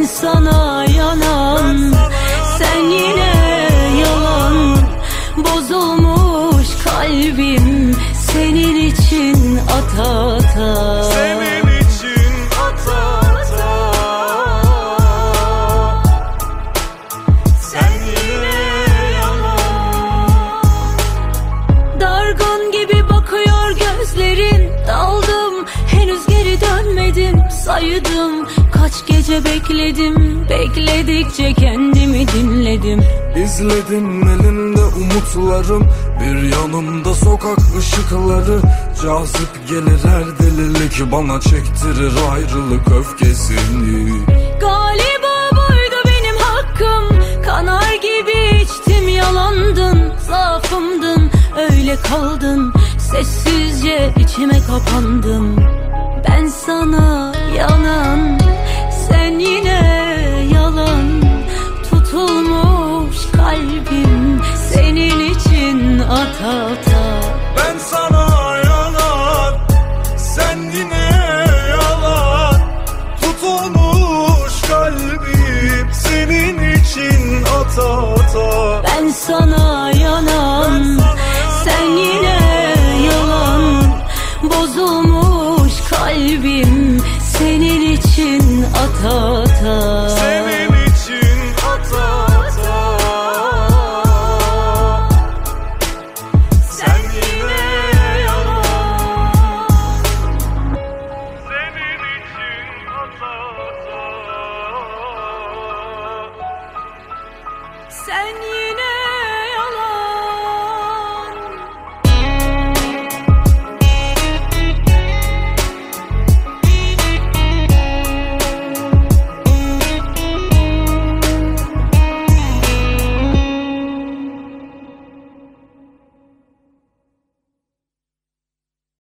sana yanan, sen yine yalan. Bozulmuş kalbim senin için ata ata, senin için ata ata. Sen yine yalan. Dargın gibi bakıyor gözlerin, daldım henüz geri dönmedim. Saydım kaç gece bekledim, bekledikçe kendimi dinledim. İzledim elinde umutlarım, bir yanımda sokak ışıkları. Cazip gelir her delilik, bana çektirir ayrılık öfkesini. Galiba buydu benim hakkım, kanar gibi içtim yalandın. Zaafımdın öyle kaldın, sessizce içime kapandım. Ben sana yanan, sen yine yalan. Tutulmuş kalbim senin için ata ata. Ben sana yalan, sen yine yalan. Tutulmuş kalbim senin için ata ata. Ben sana yanan, sen yine yalan. Bozulmuş kalbim senin için ata ata, Senin için ata ata. Sen yine yalan. Senin için ata ata. sen